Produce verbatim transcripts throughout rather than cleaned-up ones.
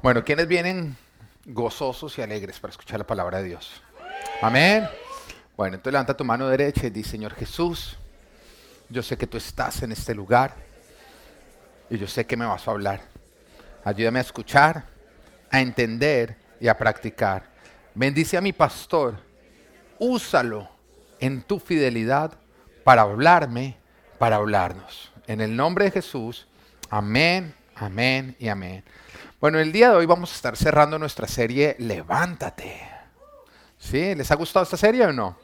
Bueno, ¿quiénes vienen gozosos y alegres para escuchar la palabra de Dios? Amén. Bueno, entonces levanta tu mano derecha y di: Señor Jesús, yo sé que tú estás en este lugar y yo sé que me vas a hablar. Ayúdame a escuchar, a entender y a practicar. Bendice a mi pastor, úsalo en tu fidelidad para hablarme, para hablarnos. En el nombre de Jesús, amén, amén y amén. Bueno, el día de hoy vamos a estar cerrando nuestra serie Levántate. ¿Sí? ¿Les ha gustado esta serie o no?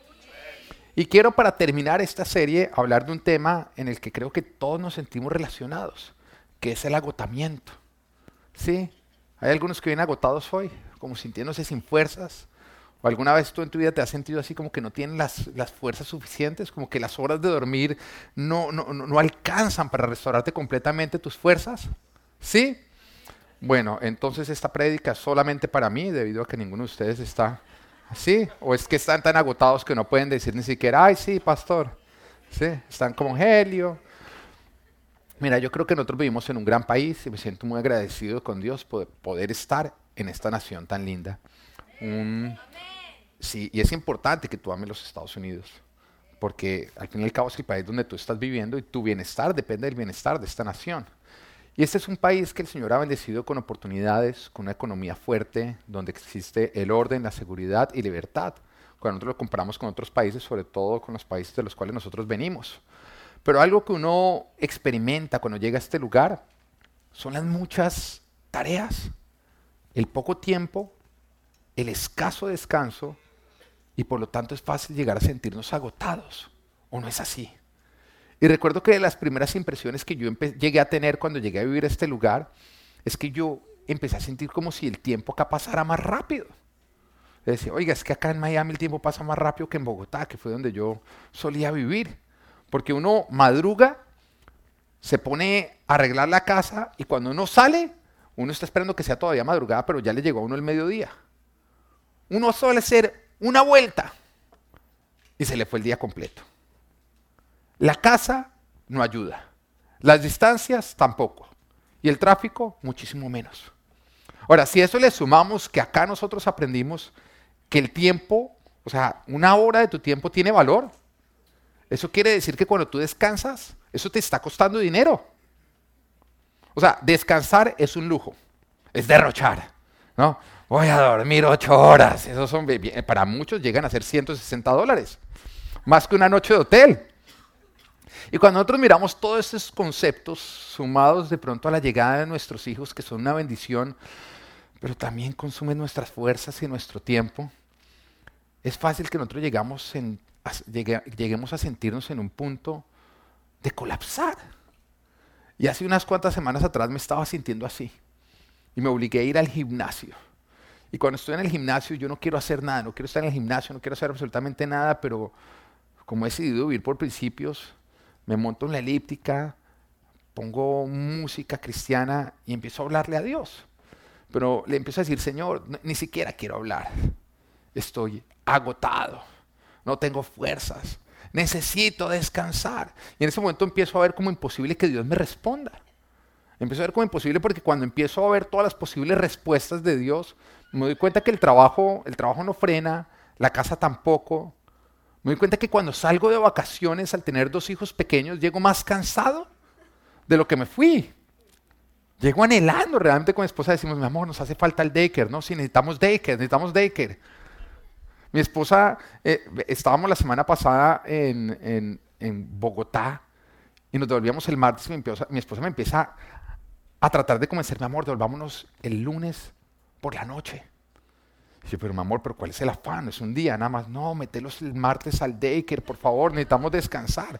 Y quiero, para terminar esta serie, hablar de un tema en el que creo que todos nos sentimos relacionados, que es el agotamiento. ¿Sí? Hay algunos que vienen agotados hoy, como sintiéndose sin fuerzas. ¿O alguna vez tú en tu vida te has sentido así como que no tienes las, las fuerzas suficientes? Como que las horas de dormir no, no, no, no alcanzan para restaurarte completamente tus fuerzas. ¿Sí? Bueno, entonces esta prédica es solamente para mí, debido a que ninguno de ustedes está así. ¿O es que están tan agotados que no pueden decir ni siquiera, ay, sí, pastor? ¿Sí? Están como Helio. Mira, yo creo que nosotros vivimos en un gran país y me siento muy agradecido con Dios por poder estar en esta nación tan linda. Un, sí, y es importante que tú ames los Estados Unidos, porque al fin y al cabo es el país donde tú estás viviendo y tu bienestar depende del bienestar de esta nación. Y este es un país que el Señor ha bendecido con oportunidades, con una economía fuerte, donde existe el orden, la seguridad y libertad. Cuando nosotros lo comparamos con otros países, sobre todo con los países de los cuales nosotros venimos. Pero algo que uno experimenta cuando llega a este lugar son las muchas tareas, el poco tiempo, el escaso descanso, y por lo tanto es fácil llegar a sentirnos agotados. ¿O no es así? Y recuerdo que de las primeras impresiones que yo llegué a tener cuando llegué a vivir a este lugar es que yo empecé a sentir como si el tiempo acá pasara más rápido. Le decía, oiga, es que acá en Miami el tiempo pasa más rápido que en Bogotá, que fue donde yo solía vivir. Porque uno madruga, se pone a arreglar la casa y cuando uno sale, uno está esperando que sea todavía madrugada, pero ya le llegó a uno el mediodía. Uno suele hacer una vuelta y se le fue el día completo. La casa no ayuda, las distancias tampoco, y el tráfico muchísimo menos. Ahora, si a eso le sumamos que acá nosotros aprendimos que el tiempo, o sea, una hora de tu tiempo tiene valor, eso quiere decir que cuando tú descansas, eso te está costando dinero. O sea, descansar es un lujo, es derrochar, ¿no? Voy a dormir ocho horas, esos son, para muchos llegan a ser ciento sesenta dólares, más que una noche de hotel. Y cuando nosotros miramos todos estos conceptos sumados de pronto a la llegada de nuestros hijos, que son una bendición, pero también consumen nuestras fuerzas y nuestro tiempo, es fácil que nosotros llegamos en, a, llegue, lleguemos a sentirnos en un punto de colapsar. Y hace unas cuantas semanas atrás me estaba sintiendo así. Y me obligué a ir al gimnasio. Y cuando estoy en el gimnasio yo no quiero hacer nada, no quiero estar en el gimnasio, no quiero hacer absolutamente nada, pero como he decidido vivir por principios, me monto en la elíptica, pongo música cristiana y empiezo a hablarle a Dios. Pero le empiezo a decir, Señor, ni siquiera quiero hablar. Estoy agotado, no tengo fuerzas, necesito descansar. Y en ese momento empiezo a ver como imposible que Dios me responda. Empiezo a ver como imposible porque cuando empiezo a ver todas las posibles respuestas de Dios, me doy cuenta que el trabajo, el trabajo no frena, la casa tampoco. Me doy cuenta que cuando salgo de vacaciones al tener dos hijos pequeños, llego más cansado de lo que me fui. Llego anhelando realmente con mi esposa, decimos, mi amor, nos hace falta el daycare, ¿no? Sí, necesitamos daycare, necesitamos daycare. Mi esposa, eh, estábamos la semana pasada en, en, en Bogotá y nos devolvíamos el martes y mi esposa, mi esposa me empieza a tratar de convencer, mi amor, devolvámonos el lunes por la noche. Y yo, pero mi amor, ¿pero cuál es el afán? Es un día nada más. No, metelos el martes al daycare, por favor, necesitamos descansar.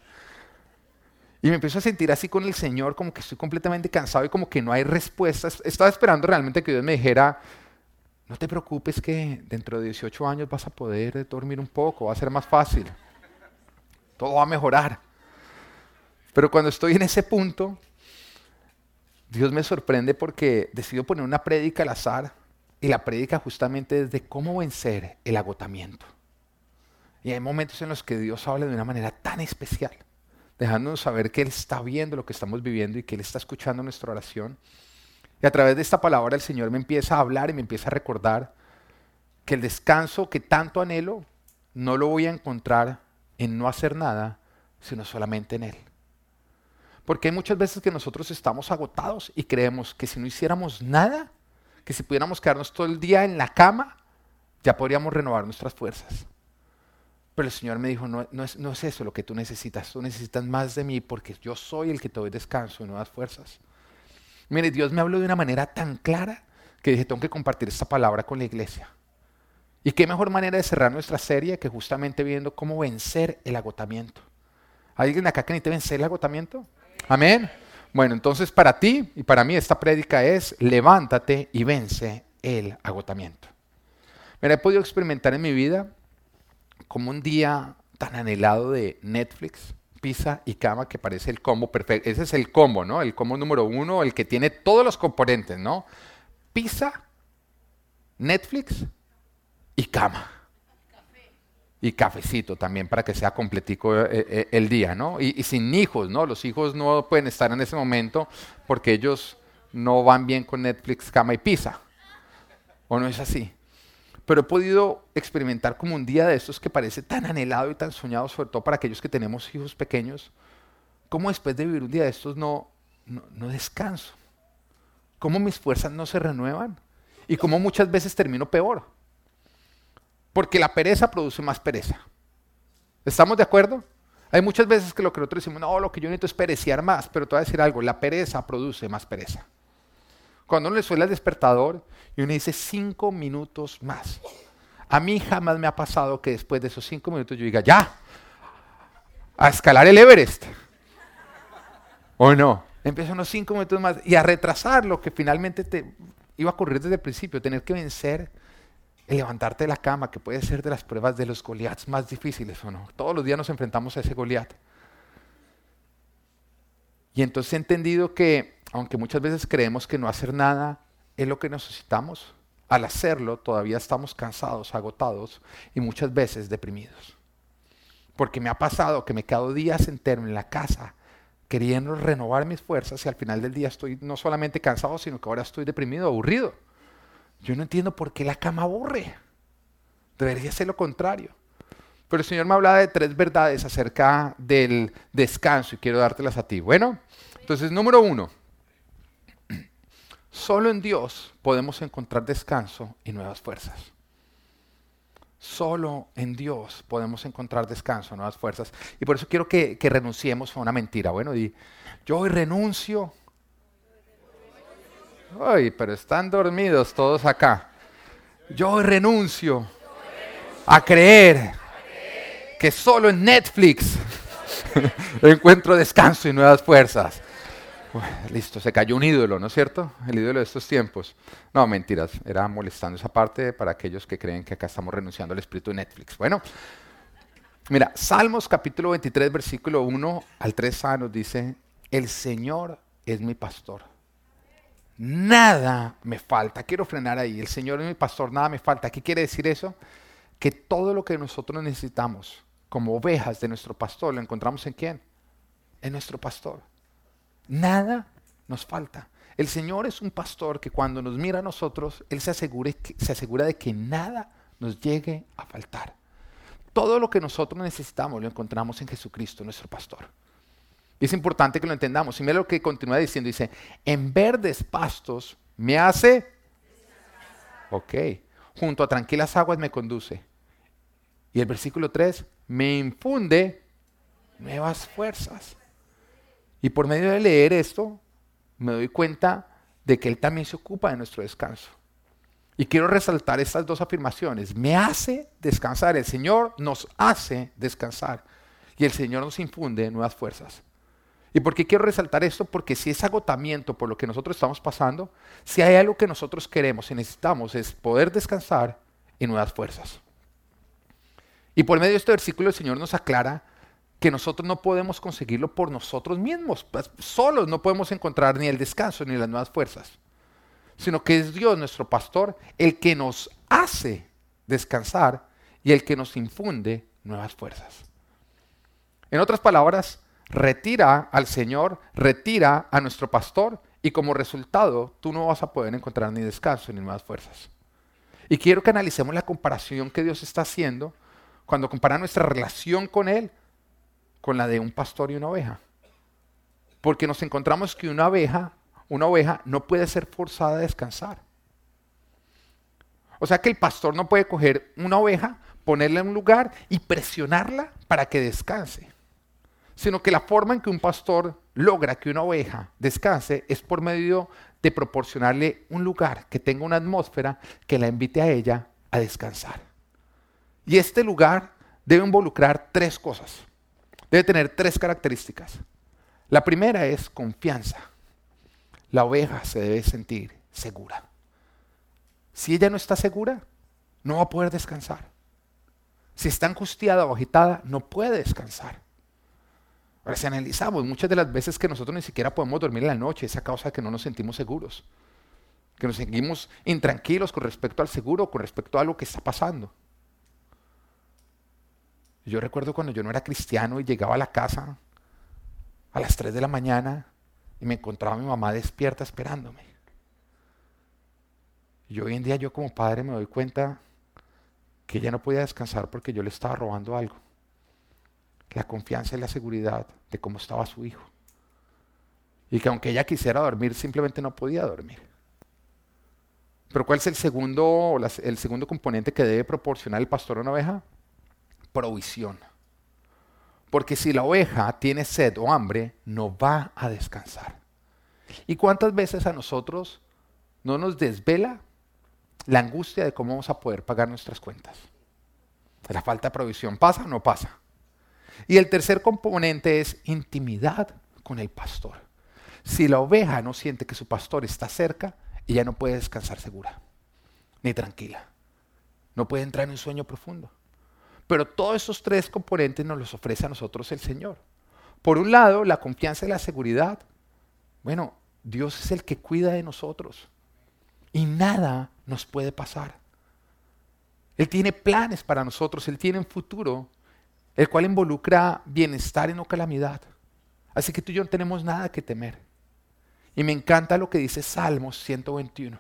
Y me empiezo a sentir así con el Señor, como que estoy completamente cansado y como que no hay respuestas. Estaba esperando realmente que Dios me dijera, no te preocupes que dentro de dieciocho años vas a poder dormir un poco, va a ser más fácil. Todo va a mejorar. Pero cuando estoy en ese punto, Dios me sorprende porque decido poner una prédica al azar. Y la prédica justamente es de cómo vencer el agotamiento. Y hay momentos en los que Dios habla de una manera tan especial, dejándonos saber que Él está viendo lo que estamos viviendo y que Él está escuchando nuestra oración. Y a través de esta palabra el Señor me empieza a hablar y me empieza a recordar que el descanso que tanto anhelo no lo voy a encontrar en no hacer nada, sino solamente en Él. Porque hay muchas veces que nosotros estamos agotados y creemos que si no hiciéramos nada, que si pudiéramos quedarnos todo el día en la cama, ya podríamos renovar nuestras fuerzas. Pero el Señor me dijo, no, no, es, no es eso lo que tú necesitas, tú necesitas más de mí porque yo soy el que te doy descanso y nuevas fuerzas. Mire, Dios me habló de una manera tan clara que dije, tengo que compartir esta palabra con la iglesia. Y qué mejor manera de cerrar nuestra serie que justamente viendo cómo vencer el agotamiento. ¿Hay alguien acá que necesite vencer el agotamiento? Amén. Bueno, entonces para ti y para mí esta prédica es levántate y vence el agotamiento. Mira, he podido experimentar en mi vida como un día tan anhelado de Netflix, pizza y cama que parece el combo perfecto. Ese es el combo, ¿no? El combo número uno, el que tiene todos los componentes, ¿no? Pizza, Netflix y cama. Y cafecito también para que sea completico eh, eh, el día, ¿no? Y, y sin hijos, ¿no? Los hijos no pueden estar en ese momento porque ellos no van bien con Netflix, cama y pizza. ¿O no es así? Pero he podido experimentar como un día de estos que parece tan anhelado y tan soñado, sobre todo para aquellos que tenemos hijos pequeños, cómo después de vivir un día de estos no, no, no descanso. Cómo mis fuerzas no se renuevan y cómo muchas veces termino peor. Porque la pereza produce más pereza. ¿Estamos de acuerdo? Hay muchas veces que lo que nosotros decimos, no, lo que yo necesito es perecear más, pero te voy a decir algo, la pereza produce más pereza. Cuando uno le suena el despertador y uno dice cinco minutos más. A mí jamás me ha pasado que después de esos cinco minutos yo diga, ya, a escalar el Everest. ¿O no? Empiezo unos cinco minutos más y a retrasar lo que finalmente te iba a ocurrir desde el principio, tener que vencer el levantarte de la cama, que puede ser de las pruebas de los Goliaths más difíciles, ¿o no? Todos los días nos enfrentamos a ese Goliat. Y entonces he entendido que, aunque muchas veces creemos que no hacer nada es lo que necesitamos, al hacerlo todavía estamos cansados, agotados y muchas veces deprimidos. Porque me ha pasado que me he quedado días enteros en la casa queriendo renovar mis fuerzas y al final del día estoy no solamente cansado, sino que ahora estoy deprimido, aburrido. Yo no entiendo por qué la cama aburre. Debería ser lo contrario. Pero el Señor me hablaba de tres verdades acerca del descanso y quiero dártelas a ti. Bueno, entonces número uno. Solo en Dios podemos encontrar descanso y nuevas fuerzas. Solo en Dios podemos encontrar descanso y nuevas fuerzas. Y por eso quiero que, que renunciemos a una mentira. Bueno, y yo hoy renuncio. Ay, pero están dormidos todos acá. Yo renuncio a creer que solo en Netflix encuentro descanso y nuevas fuerzas. Uf, listo, se cayó un ídolo, ¿no es cierto? El ídolo de estos tiempos. No, mentiras, era molestando esa parte para aquellos que creen que acá estamos renunciando al espíritu de Netflix. Bueno, mira, Salmos capítulo veintitrés, versículo uno al tres a nos dice, el Señor es mi pastor. Nada me falta. Quiero frenar ahí. El Señor es mi pastor, nada me falta. ¿Qué quiere decir eso? Que todo lo que nosotros necesitamos como ovejas de nuestro pastor, ¿lo encontramos en quién? En nuestro pastor. Nada nos falta. El Señor es un pastor que cuando nos mira a nosotros, Él se asegura, se asegura de que nada nos llegue a faltar. Todo lo que nosotros necesitamos lo encontramos en Jesucristo, nuestro pastor. Y es importante que lo entendamos. Y mira lo que continúa diciendo. Dice, en verdes pastos me hace... Ok. Junto a tranquilas aguas me conduce. Y el versículo tres, me infunde nuevas fuerzas. Y por medio de leer esto, me doy cuenta de que Él también se ocupa de nuestro descanso. Y quiero resaltar estas dos afirmaciones. Me hace descansar. El Señor nos hace descansar. Y el Señor nos infunde nuevas fuerzas. ¿Y por qué quiero resaltar esto? Porque si es agotamiento por lo que nosotros estamos pasando, si hay algo que nosotros queremos y necesitamos es poder descansar y nuevas fuerzas. Y por medio de este versículo el Señor nos aclara que nosotros no podemos conseguirlo por nosotros mismos. Solos no podemos encontrar ni el descanso ni las nuevas fuerzas. Sino que es Dios, nuestro pastor, el que nos hace descansar y el que nos infunde nuevas fuerzas. En otras palabras, retira al Señor, retira a nuestro pastor Y como resultado, tú no vas a poder encontrar ni descanso ni nuevas fuerzas. Y quiero que analicemos la comparación que Dios está haciendo cuando compara nuestra relación con Él con la de un pastor y una oveja. Porque nos encontramos que una oveja, una oveja no puede ser forzada a descansar. O sea que el pastor no puede coger una oveja, ponerla en un lugar y presionarla para que descanse. Sino que la forma en que un pastor logra que una oveja descanse es por medio de proporcionarle un lugar que tenga una atmósfera que la invite a ella a descansar. Y este lugar debe involucrar tres cosas. Debe tener tres características. La primera es confianza. La oveja se debe sentir segura. Si ella no está segura, no va a poder descansar. Si está angustiada o agitada, no puede descansar. Ahora, si analizamos, muchas de las veces que nosotros ni siquiera podemos dormir en la noche es a causa de que no nos sentimos seguros. Que nos sentimos intranquilos con respecto al seguro, con respecto a algo que está pasando. Yo recuerdo cuando yo no era cristiano y llegaba a la casa a las tres de la mañana y me encontraba a mi mamá despierta esperándome. Y hoy en día yo como padre me doy cuenta que ella no podía descansar porque yo le estaba robando algo. La confianza y la seguridad de cómo estaba su hijo. Y que aunque ella quisiera dormir, simplemente no podía dormir. Pero ¿cuál es el segundo, el segundo componente que debe proporcionar el pastor a una oveja? Provisión. Porque si la oveja tiene sed o hambre, no va a descansar. ¿Y cuántas veces a nosotros no nos desvela la angustia de cómo vamos a poder pagar nuestras cuentas? La falta de provisión, ¿pasa o no pasa? Y el tercer componente es intimidad con el pastor. Si la oveja no siente que su pastor está cerca, ella no puede descansar segura, ni tranquila. No puede entrar en un sueño profundo. Pero todos esos tres componentes nos los ofrece a nosotros el Señor. Por un lado, la confianza y la seguridad. Bueno, Dios es el que cuida de nosotros. Y nada nos puede pasar. Él tiene planes para nosotros, Él tiene un futuro, el cual involucra bienestar y no calamidad. Así que tú y yo no tenemos nada que temer. Y me encanta lo que dice Salmos ciento veintiuno.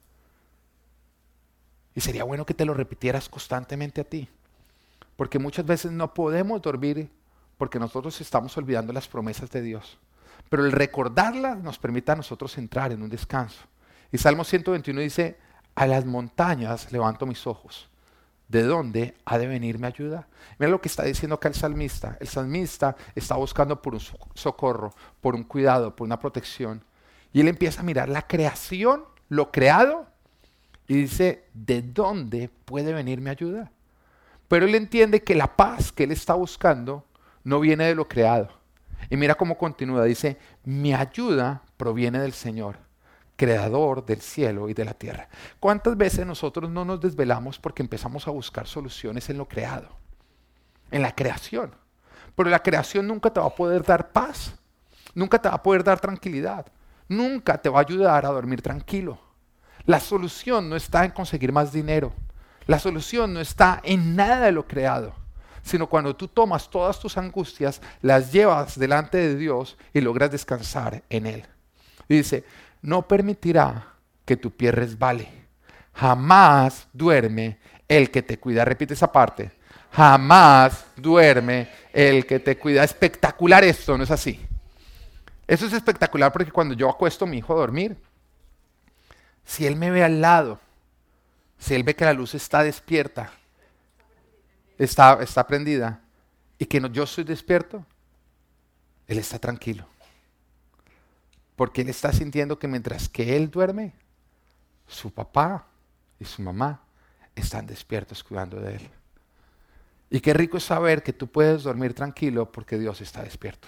Y sería bueno que te lo repitieras constantemente a ti. Porque muchas veces no podemos dormir porque nosotros estamos olvidando las promesas de Dios. Pero el recordarlas nos permite a nosotros entrar en un descanso. Y Salmos ciento veintiuno dice, a las montañas levanto mis ojos. ¿De dónde ha de venir mi ayuda? Mira lo que está diciendo acá el salmista. El salmista está buscando por un socorro, por un cuidado, por una protección. Y él empieza a mirar la creación, lo creado, y dice, ¿de dónde puede venir mi ayuda? Pero él entiende que la paz que él está buscando no viene de lo creado. Y mira cómo continúa, dice, mi ayuda proviene del Señor, creador del cielo y de la tierra. ¿Cuántas veces nosotros no nos desvelamos porque empezamos a buscar soluciones en lo creado? En la creación. Pero la creación nunca te va a poder dar paz. Nunca te va a poder dar tranquilidad. Nunca te va a ayudar a dormir tranquilo. La solución no está en conseguir más dinero. La solución no está en nada de lo creado, sino cuando tú tomas todas tus angustias, las llevas delante de Dios y logras descansar en Él. Y dice, no permitirá que tu pie resbale. Jamás duerme el que te cuida. Repite esa parte. Jamás duerme el que te cuida. Espectacular esto, ¿no es así? Eso es espectacular porque cuando yo acuesto a mi hijo a dormir, si él me ve al lado, si él ve que la luz está despierta, está, está prendida, y que no, yo estoy despierto, él está tranquilo. Porque él está sintiendo que mientras que él duerme, su papá y su mamá están despiertos cuidando de él. Y qué rico es saber que tú puedes dormir tranquilo porque Dios está despierto.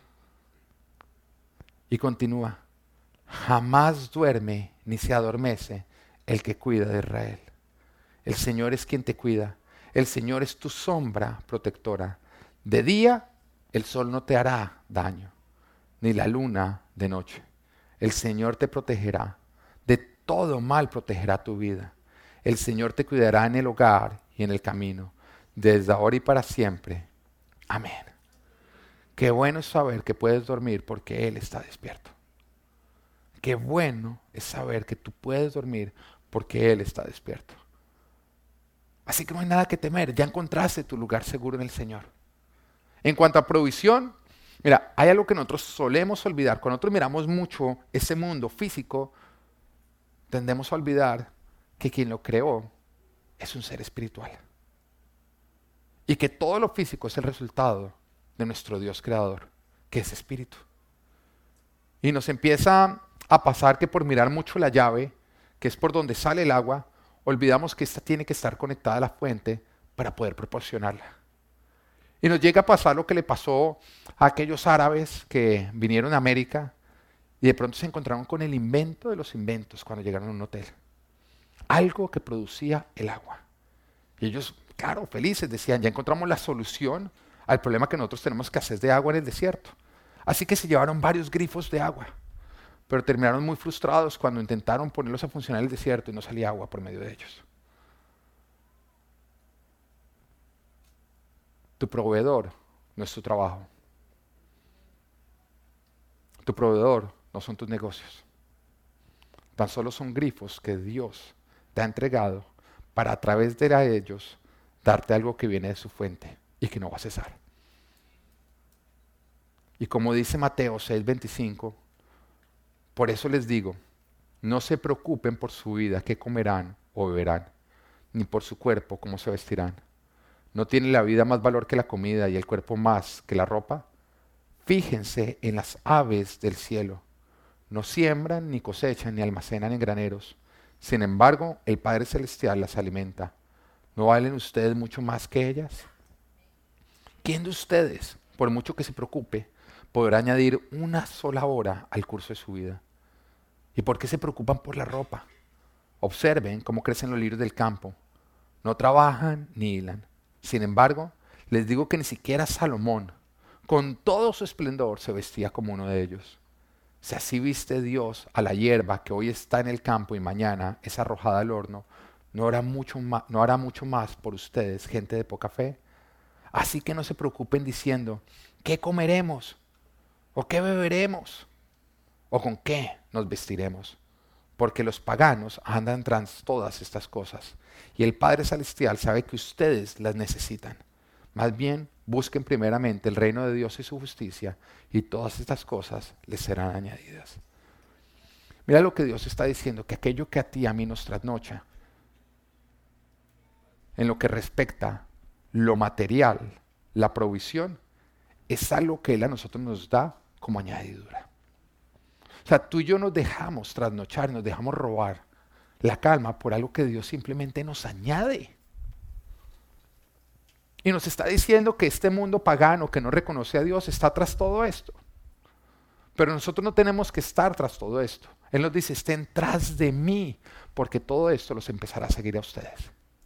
Y continúa, jamás duerme ni se adormece el que cuida de Israel. El Señor es quien te cuida. El Señor es tu sombra protectora. De día el sol no te hará daño, ni la luna de noche. El Señor te protegerá. De todo mal protegerá tu vida. El Señor te cuidará en el hogar y en el camino, desde ahora y para siempre. Amén. Qué bueno es saber que puedes dormir porque Él está despierto. Qué bueno es saber que tú puedes dormir porque Él está despierto. Así que no hay nada que temer, ya encontraste tu lugar seguro en el Señor. En cuanto a provisión, mira, hay algo que nosotros solemos olvidar. Cuando nosotros miramos mucho ese mundo físico, tendemos a olvidar que quien lo creó es un ser espiritual. Y que todo lo físico es el resultado de nuestro Dios creador, que es espíritu. Y nos empieza a pasar que por mirar mucho la llave, que es por donde sale el agua, olvidamos que esta tiene que estar conectada a la fuente para poder proporcionarla. Y nos llega a pasar lo que le pasó a aquellos árabes que vinieron a América y de pronto se encontraron con el invento de los inventos cuando llegaron a un hotel. Algo que producía el agua. Y ellos, claro, felices, decían, ya encontramos la solución al problema que nosotros tenemos escasez de agua en el desierto. Así que se llevaron varios grifos de agua. Pero terminaron muy frustrados cuando intentaron ponerlos a funcionar en el desierto y no salía agua por medio de ellos. Tu proveedor no es tu trabajo. Tu proveedor no son tus negocios. Tan solo son grifos que Dios te ha entregado para a través de ellos darte algo que viene de su fuente y que no va a cesar. Y como dice Mateo seis veinticinco, por eso les digo, no se preocupen por su vida, qué comerán o beberán, ni por su cuerpo, cómo se vestirán. ¿No tiene la vida más valor que la comida y el cuerpo más que la ropa? Fíjense en las aves del cielo. No siembran, ni cosechan, ni almacenan en graneros. Sin embargo, el Padre Celestial las alimenta. ¿No valen ustedes mucho más que ellas? ¿Quién de ustedes, por mucho que se preocupe, podrá añadir una sola hora al curso de su vida? ¿Y por qué se preocupan por la ropa? Observen cómo crecen los lirios del campo. No trabajan ni hilan. Sin embargo, les digo que ni siquiera Salomón, con todo su esplendor, se vestía como uno de ellos. Si así viste Dios a la hierba que hoy está en el campo y mañana es arrojada al horno, ¿no hará mucho más, no hará mucho más por ustedes, gente de poca fe? Así que no se preocupen diciendo, ¿qué comeremos? ¿O qué beberemos? ¿O con qué nos vestiremos? Porque los paganos andan tras todas estas cosas, y el Padre Celestial sabe que ustedes las necesitan. Más bien, busquen primeramente el reino de Dios y su justicia, y todas estas cosas les serán añadidas. Mira lo que Dios está diciendo, que aquello que a ti y a mí nos trasnocha, en lo que respecta lo material, la provisión, es algo que Él a nosotros nos da como añadidura. O sea, tú y yo nos dejamos trasnochar, nos dejamos robar la calma por algo que Dios simplemente nos añade. Y nos está diciendo que este mundo pagano que no reconoce a Dios está tras todo esto. Pero nosotros no tenemos que estar tras todo esto. Él nos dice, estén tras de mí, porque todo esto los empezará a seguir a ustedes.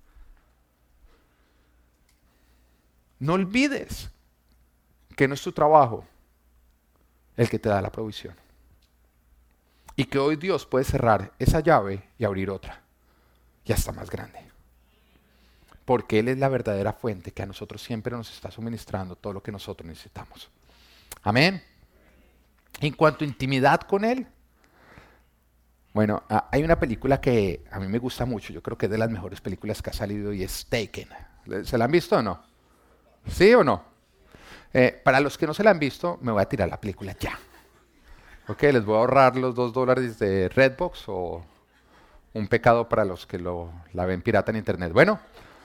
No olvides que no es tu trabajo el que te da la provisión. Y que hoy Dios puede cerrar esa llave y abrir otra, y hasta más grande. Porque Él es la verdadera fuente que a nosotros siempre nos está suministrando todo lo que nosotros necesitamos. Amén. En cuanto a intimidad con Él, bueno, hay una película que a mí me gusta mucho, yo creo que es de las mejores películas que ha salido y es Taken. ¿Se la han visto o no? ¿Sí o no? Eh, para los que no se la han visto, me voy a tirar la película ya. Ok, les voy a ahorrar los dos dólares de Redbox o un pecado para los que lo, la ven pirata en internet. Bueno,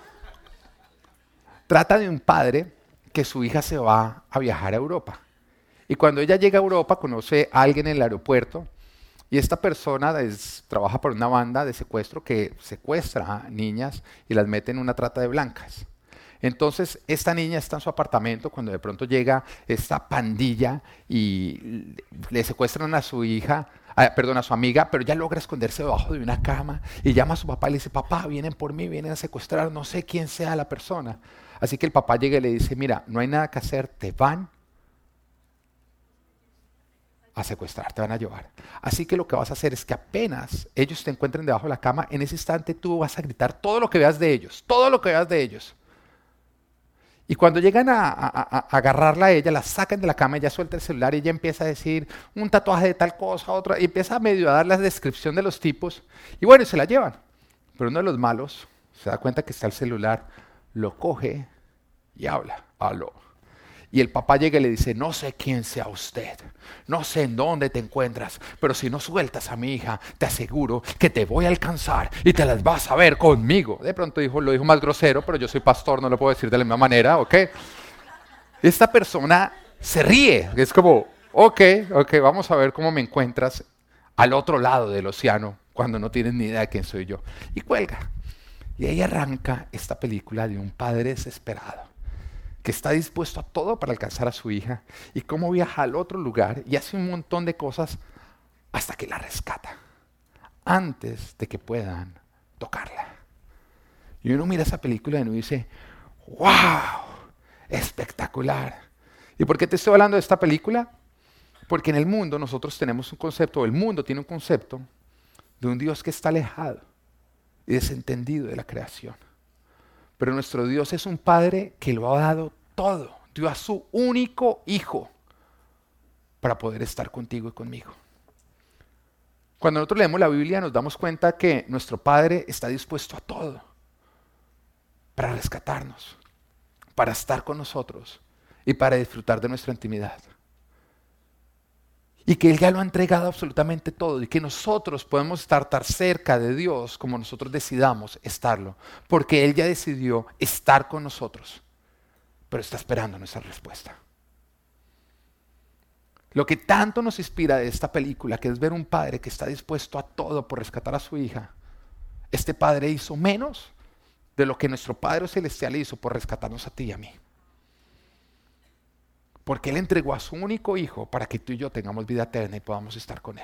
trata de un padre que su hija se va a viajar a Europa. Y cuando ella llega a Europa, conoce a alguien en el aeropuerto y esta persona es, trabaja por una banda de secuestro que secuestra a niñas y las mete en una trata de blancas. Entonces, esta niña está en su apartamento cuando de pronto llega esta pandilla y le secuestran a su hija, ah, perdón, a su amiga, pero ya logra esconderse debajo de una cama y llama a su papá y le dice, papá, vienen por mí, vienen a secuestrar, no sé quién sea la persona. Así que el papá llega y le dice, mira, no hay nada que hacer, te van a secuestrar, te van a llevar. Así que lo que vas a hacer es que apenas ellos te encuentren debajo de la cama, en ese instante tú vas a gritar todo lo que veas de ellos, todo lo que veas de ellos. Y cuando llegan a, a- a- a agarrarla a ella, la sacan de la cama, ella suelta el celular y ella empieza a decir un tatuaje de tal cosa, otra, y empieza a medio a dar la descripción de los tipos. Y bueno, se la llevan. Pero uno de los malos se da cuenta que está el celular, lo coge y habla. Aló. Y el papá llega y le dice, no sé quién sea usted, no sé en dónde te encuentras, pero si no sueltas a mi hija, te aseguro que te voy a alcanzar y te las vas a ver conmigo. De pronto dijo, lo dijo más grosero, pero yo soy pastor, no lo puedo decir de la misma manera, ¿ok? Esta persona se ríe, es como, ok, ok, vamos a ver cómo me encuentras al otro lado del océano cuando no tienes ni idea de quién soy yo. Y cuelga. Y ahí arranca esta película de un padre desesperado que está dispuesto a todo para alcanzar a su hija y cómo viaja al otro lugar y hace un montón de cosas hasta que la rescata, antes de que puedan tocarla. Y uno mira esa película y uno dice, ¡wow! Espectacular. ¿Y por qué te estoy hablando de esta película? Porque en el mundo nosotros tenemos un concepto, o el mundo tiene un concepto de un Dios que está alejado y desentendido de la creación. Pero nuestro Dios es un Padre que lo ha dado todo. Dio a su único Hijo para poder estar contigo y conmigo. Cuando nosotros leemos la Biblia nos damos cuenta que nuestro Padre está dispuesto a todo para rescatarnos, para estar con nosotros y para disfrutar de nuestra intimidad. Y que Él ya lo ha entregado absolutamente todo y que nosotros podemos estar tan cerca de Dios como nosotros decidamos estarlo. Porque Él ya decidió estar con nosotros, pero está esperando nuestra respuesta. Lo que tanto nos inspira de esta película, que es ver un padre que está dispuesto a todo por rescatar a su hija. Este padre hizo menos de lo que nuestro Padre Celestial hizo por rescatarnos a ti y a mí. Porque Él entregó a su único Hijo para que tú y yo tengamos vida eterna y podamos estar con Él.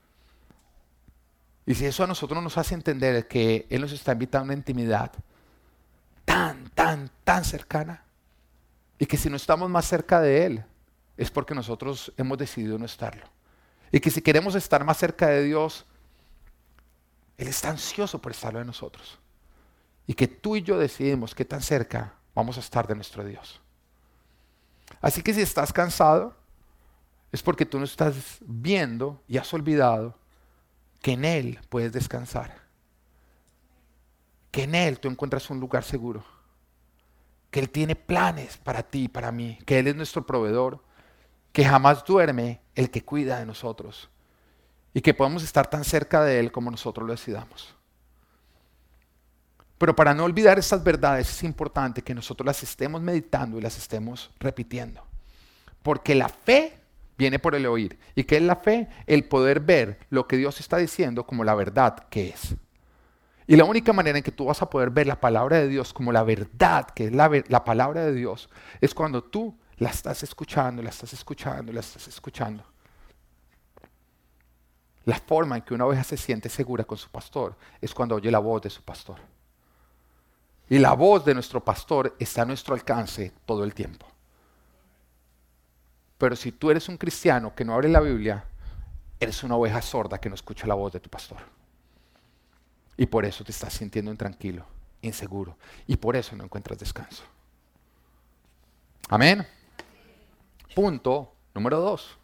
Y si eso a nosotros nos hace entender que Él nos está invitando a una intimidad tan, tan, tan cercana, y que si no estamos más cerca de Él, es porque nosotros hemos decidido no estarlo. Y que si queremos estar más cerca de Dios, Él está ansioso por estarlo de nosotros. Y que tú y yo decidimos qué tan cerca vamos a estar de nuestro Dios. Así que si estás cansado, es porque tú no estás viendo y has olvidado que en Él puedes descansar. Que en Él tú encuentras un lugar seguro. Que Él tiene planes para ti y para mí. Que Él es nuestro proveedor. Que jamás duerme el que cuida de nosotros. Y que podemos estar tan cerca de Él como nosotros lo decidamos. Pero para no olvidar estas verdades es importante que nosotros las estemos meditando y las estemos repitiendo. Porque la fe viene por el oír. ¿Y qué es la fe? El poder ver lo que Dios está diciendo como la verdad que es. Y la única manera en que tú vas a poder ver la palabra de Dios como la verdad que es la, la palabra de Dios es cuando tú la estás escuchando, la estás escuchando, la estás escuchando. La forma en que una oveja se siente segura con su pastor es cuando oye la voz de su pastor. Y la voz de nuestro pastor está a nuestro alcance todo el tiempo. Pero si tú eres un cristiano que no abre la Biblia, eres una oveja sorda que no escucha la voz de tu pastor. Y por eso te estás sintiendo intranquilo, inseguro. Y por eso no encuentras descanso. Amén. Punto número dos.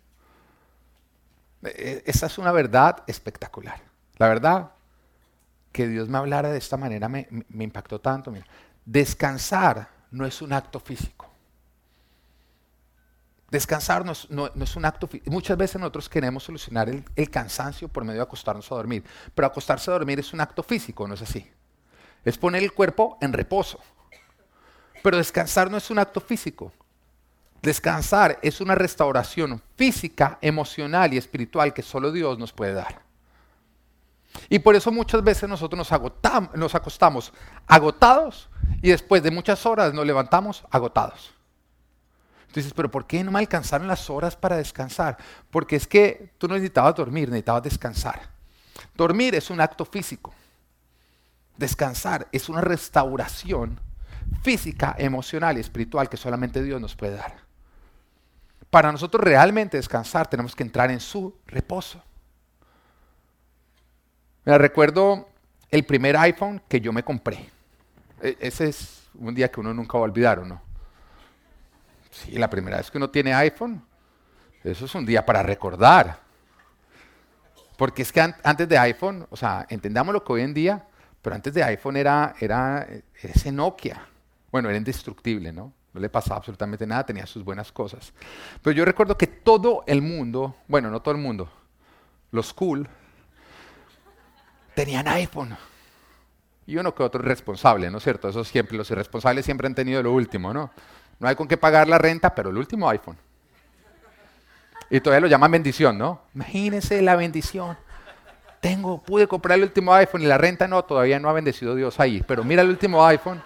Esta es una verdad espectacular. La verdad que Dios me hablara de esta manera me, me impactó tanto. Mira, descansar no es un acto físico. Descansar no es, no, no es un acto físico. Muchas veces nosotros queremos solucionar el, el cansancio por medio de acostarnos a dormir. Pero acostarse a dormir es un acto físico, ¿no es así? Es poner el cuerpo en reposo. Pero descansar no es un acto físico. Descansar es una restauración física, emocional y espiritual que solo Dios nos puede dar. Y por eso muchas veces nosotros nos, agotam- nos acostamos agotados y después de muchas horas nos levantamos agotados. Entonces, ¿pero por qué no me alcanzaron las horas para descansar? Porque es que tú no necesitabas dormir, necesitabas descansar. Dormir es un acto físico. Descansar es una restauración física, emocional y espiritual que solamente Dios nos puede dar. Para nosotros realmente descansar tenemos que entrar en su reposo. Me recuerdo el primer iPhone que yo me compré. E- ese es un día que uno nunca va a olvidar, ¿o no? Sí, la primera vez que uno tiene iPhone, eso es un día para recordar. Porque es que an- antes de iPhone, o sea, entendamos lo que hoy en día, pero antes de iPhone era, era, era ese Nokia. Bueno, era indestructible, ¿no? No le pasaba absolutamente nada, tenía sus buenas cosas. Pero yo recuerdo que todo el mundo, bueno, no todo el mundo, los cool, tenían iPhone. Y uno que otro irresponsable, ¿no es cierto? Eso siempre, los irresponsables siempre han tenido lo último, ¿no? No hay con qué pagar la renta, pero el último iPhone. Y todavía lo llaman bendición, ¿no? Imagínense la bendición. Tengo, pude comprar el último iPhone y la renta no, todavía no ha bendecido Dios ahí. Pero mira el último iPhone.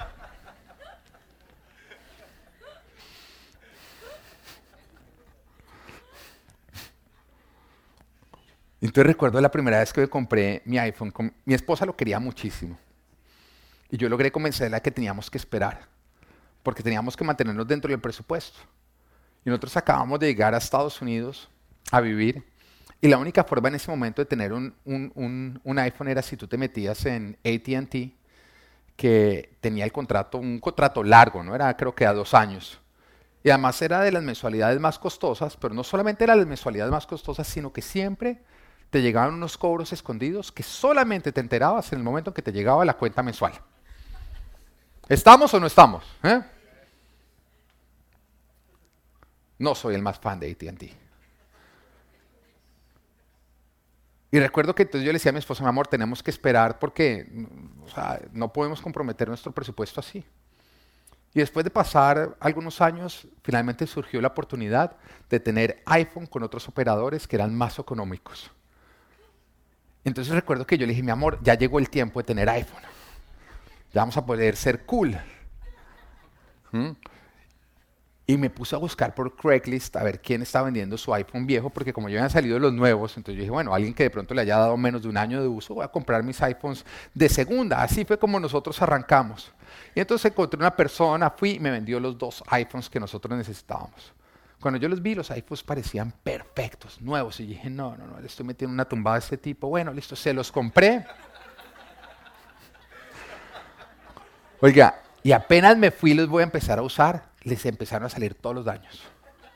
Entonces recuerdo la primera vez que me compré mi iPhone. con- Mi esposa lo quería muchísimo. Y yo logré convencerla de que teníamos que esperar. Porque teníamos que mantenernos dentro del presupuesto. Y nosotros acabamos de llegar a Estados Unidos a vivir. Y la única forma en ese momento de tener un, un- un- un iPhone era si tú te metías en A T and T, que tenía el contrato, un contrato largo, ¿no? Era creo que a dos años. Y además era de las mensualidades más costosas, pero no solamente eran las mensualidades más costosas, sino que siempre te llegaban unos cobros escondidos que solamente te enterabas en el momento en que te llegaba la cuenta mensual. ¿Estamos o no estamos? ¿Eh? No soy el más fan de A T and T. Y recuerdo que entonces yo le decía a mi esposa, mi amor, tenemos que esperar porque mm, o sea, no podemos comprometer nuestro presupuesto así. Y después de pasar algunos años, finalmente surgió la oportunidad de tener iPhone con otros operadores que eran más económicos. Entonces recuerdo que yo le dije, mi amor, ya llegó el tiempo de tener iPhone. Ya vamos a poder ser cool. ¿Mm? Y me puse a buscar por Craigslist a ver quién estaba vendiendo su iPhone viejo, porque como ya habían salido los nuevos, entonces yo dije, bueno, alguien que de pronto le haya dado menos de un año de uso, voy a comprar mis iPhones de segunda. Así fue como nosotros arrancamos. Y entonces encontré una persona, fui y me vendió los dos iPhones que nosotros necesitábamos. Cuando yo los vi, los iPhones parecían perfectos, nuevos, y dije, no, no, no, le estoy metiendo una tumbada a este tipo. Bueno, listo, se los compré. Oiga, y apenas me fui y los voy a empezar a usar, les empezaron a salir todos los daños.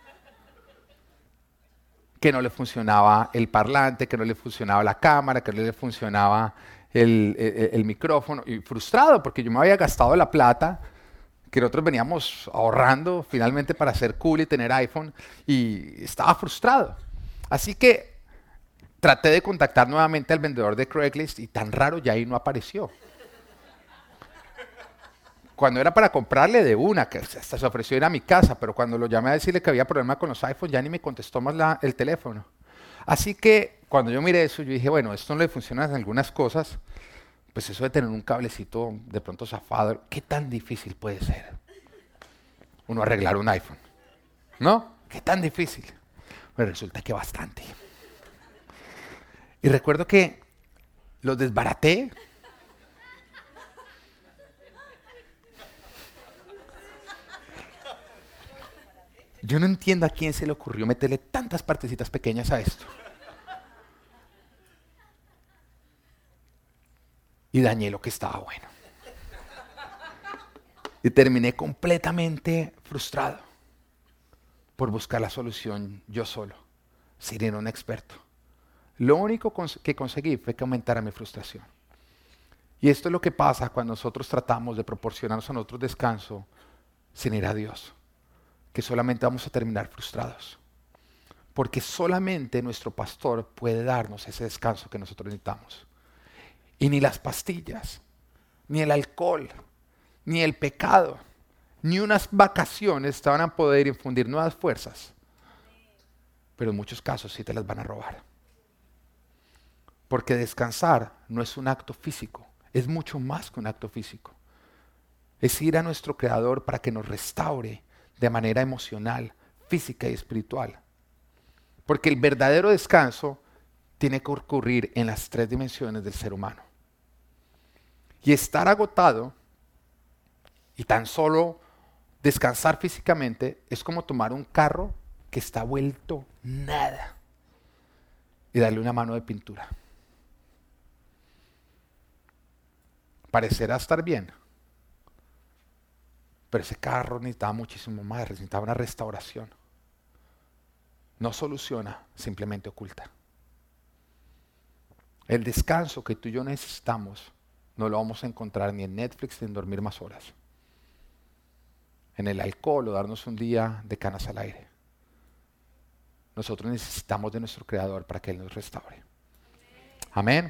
Que no le funcionaba el parlante, que no le funcionaba la cámara, que no le funcionaba el, el- el micrófono. Y frustrado porque yo me había gastado la plata que nosotros veníamos ahorrando finalmente para ser cool y tener iPhone y estaba frustrado. Así que traté de contactar nuevamente al vendedor de Craigslist y tan raro ya ahí no apareció. Cuando era para comprarle de una, que hasta se ofreció ir a mi casa, pero cuando lo llamé a decirle que había problema con los iPhones, ya ni me contestó más la- el teléfono. Así que cuando yo miré eso, yo dije, bueno, esto no le funciona en algunas cosas, pues eso de tener un cablecito de pronto zafado, ¿qué tan difícil puede ser uno arreglar un iPhone? ¿No? ¿Qué tan difícil? Pues resulta que bastante. Y recuerdo que los desbaraté. Yo no entiendo a quién se le ocurrió meterle tantas partecitas pequeñas a esto. Y dañé lo que estaba bueno. Y terminé completamente frustrado por buscar la solución yo solo, sin ir a un experto. Lo único cons- que conseguí fue que aumentara mi frustración. Y esto es lo que pasa cuando nosotros tratamos de proporcionarnos a nosotros descanso sin ir a Dios, que solamente vamos a terminar frustrados. Porque solamente nuestro pastor puede darnos ese descanso que nosotros necesitamos. Y ni las pastillas, ni el alcohol, ni el pecado, ni unas vacaciones te van a poder infundir nuevas fuerzas. Pero en muchos casos sí te las van a robar. Porque descansar no es un acto físico, es mucho más que un acto físico. Es ir a nuestro Creador para que nos restaure de manera emocional, física y espiritual. Porque el verdadero descanso tiene que ocurrir en las tres dimensiones del ser humano. Y estar agotado y tan solo descansar físicamente es como tomar un carro que está vuelto nada y darle una mano de pintura. Parecerá estar bien, Pero ese carro necesitaba muchísimo más, necesitaba una restauración. No soluciona, simplemente oculta. El descanso que tú y yo necesitamos no lo vamos a encontrar ni en Netflix ni en dormir más horas. En el alcohol o darnos un día de canas al aire. Nosotros necesitamos de nuestro Creador para que Él nos restaure. Amén.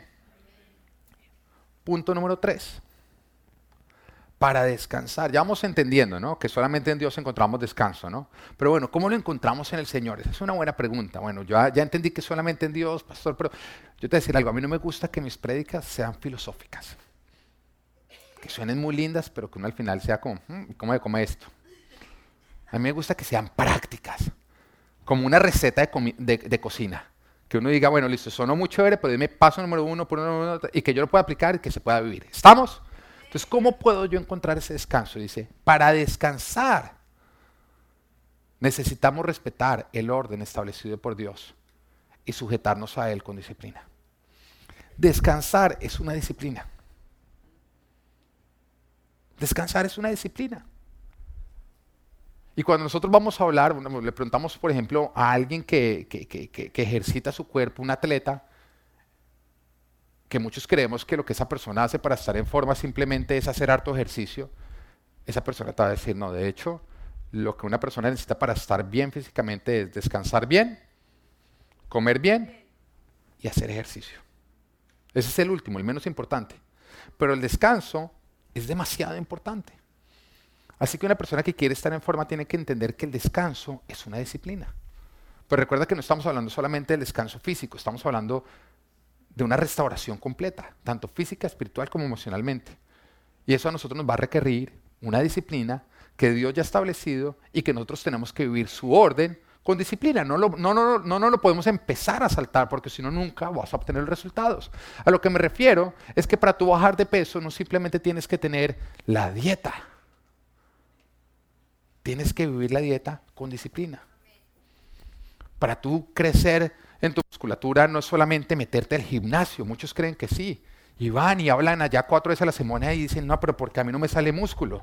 Punto número tres. Para descansar. Ya vamos entendiendo, ¿no? Que solamente en Dios encontramos descanso, ¿no? Pero bueno, ¿cómo lo encontramos en el Señor? Esa es una buena pregunta. Bueno, yo ya entendí que solamente en Dios, pastor, pero yo te voy a decir algo. A mí no me gusta que mis prédicas sean filosóficas. Que suenen muy lindas, pero que uno al final sea como, ¿cómo se come esto? A mí me gusta que sean prácticas. Como una receta de, de, de cocina. Que uno diga, bueno, listo, sonó muy chévere, pero dime paso número uno, por uno, uno, y que yo lo pueda aplicar y que se pueda vivir. ¿Estamos? Entonces, ¿cómo puedo yo encontrar ese descanso? Dice, para descansar necesitamos respetar el orden establecido por Dios y sujetarnos a Él con disciplina. Descansar es una disciplina. Descansar es una disciplina. Y cuando nosotros vamos a hablar, bueno, le preguntamos, por ejemplo, a alguien que, que, que, que, que ejercita su cuerpo, un atleta, que muchos creemos que lo que esa persona hace para estar en forma simplemente es hacer harto ejercicio, esa persona te va a decir, no, de hecho, lo que una persona necesita para estar bien físicamente es descansar bien, comer bien y hacer ejercicio. Ese es el último, el menos importante. Pero el descanso es demasiado importante. Así que una persona que quiere estar en forma tiene que entender que el descanso es una disciplina. Pero recuerda que no estamos hablando solamente del descanso físico, estamos hablando de una restauración completa, tanto física, espiritual como emocionalmente. Y eso a nosotros nos va a requerir una disciplina que Dios ya ha establecido y que nosotros tenemos que vivir su orden con disciplina. No lo, no, no, no, no lo podemos empezar a saltar porque si no nunca vas a obtener resultados. A lo que me refiero es que para tú bajar de peso no simplemente tienes que tener la dieta. Tienes que vivir la dieta con disciplina. Para tú crecer en tu musculatura no es solamente meterte al gimnasio. Muchos creen que sí. Y van y hablan allá cuatro veces a la semana y dicen, no, pero porque a mí no me sale músculo.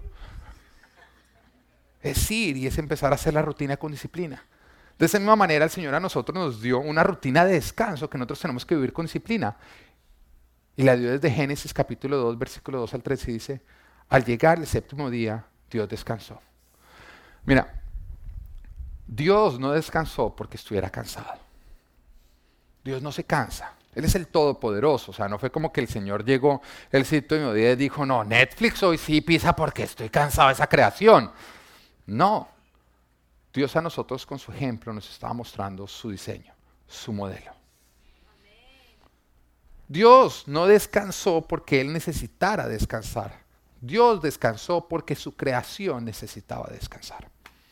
Es ir y es empezar a hacer la rutina con disciplina. De esa misma manera el Señor a nosotros nos dio una rutina de descanso que nosotros tenemos que vivir con disciplina. Y la dio desde Génesis capítulo dos, versículo dos al tres y dice, al llegar el séptimo día, Dios descansó. Mira, Dios no descansó porque estuviera cansado. Dios no se cansa. Él es el Todopoderoso. O sea, no fue como que el Señor llegó el séptimo día y dijo, no, Netflix hoy sí pisa porque estoy cansado de esa creación. No. Dios a nosotros con su ejemplo nos estaba mostrando su diseño, su modelo. Dios no descansó porque Él necesitara descansar. Dios descansó porque su creación necesitaba descansar.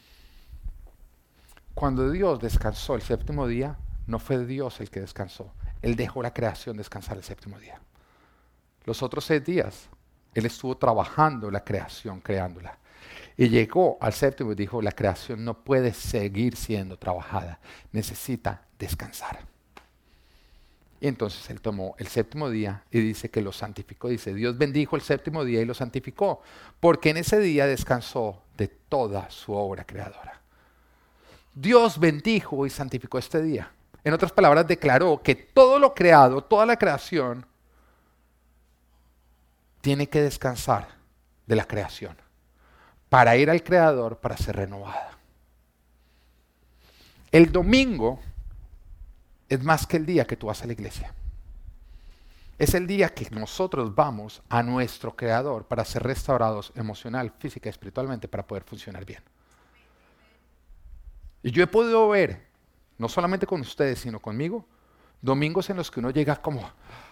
Cuando Dios descansó el séptimo día, no fue Dios el que descansó. Él dejó la creación descansar el séptimo día. Los otros seis días, Él estuvo trabajando la creación, creándola. Y llegó al séptimo y dijo, la creación no puede seguir siendo trabajada. Necesita descansar. Y entonces Él tomó el séptimo día y dice que lo santificó. Dice, Dios bendijo el séptimo día y lo santificó. Porque en ese día descansó de toda su obra creadora. Dios bendijo y santificó este día. En otras palabras, declaró que todo lo creado, toda la creación, tiene que descansar de la creación para ir al Creador para ser renovada. El domingo es más que el día que tú vas a la iglesia. Es el día que nosotros vamos a nuestro Creador para ser restaurados emocional, física y espiritualmente para poder funcionar bien. Y yo he podido ver, no solamente con ustedes, sino conmigo, domingos en los que uno llega como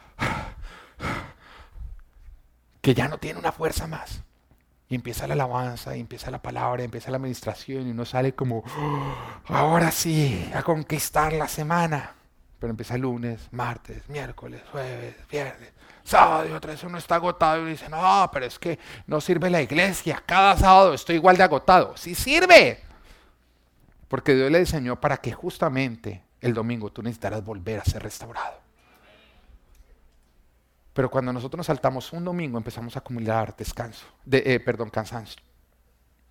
que ya no tiene una fuerza más. Y empieza la alabanza, y empieza la palabra, y empieza la administración, y uno sale como, ahora sí, a conquistar la semana. Pero empieza el lunes, martes, miércoles, jueves, viernes, sábado, y otra vez uno está agotado y dice, no, pero es que no sirve la iglesia, cada sábado estoy igual de agotado. ¡Sí sirve! Porque Dios le diseñó para que justamente el domingo tú necesitaras volver a ser restaurado. Pero cuando nosotros nos saltamos un domingo empezamos a acumular descanso, de, eh, perdón, cansancio.